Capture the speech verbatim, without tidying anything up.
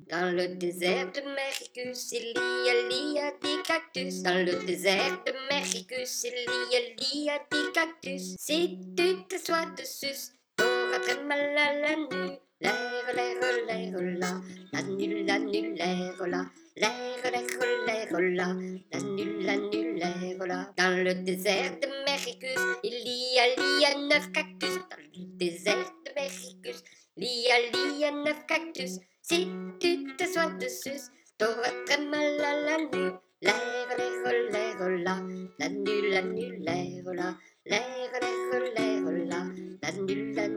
Dans le désert de Mericus, il y a, il y a des cactus. Dans le désert de Mericus, il y a, il y a des cactus. Si tu t'assois dessus, t'auras très mal à la nuit. L'air, l'air, l'air, là, la nuit, la nuit, l'air, là. L'air, l'air, l'air, là, la nuit, la nuit, l'air, là. Dans le désert de Mericus, il y a, il y a neuf cactus. Dans le désert de Mericus, il y a, il y a neuf cactus. Si tu t'assois dessus, t'auras très mal à la nuit. L'air, l'air, l'air, là, la nuit, la nuit, l'air, là. L'air, l'air, l'air, là, la nuit, la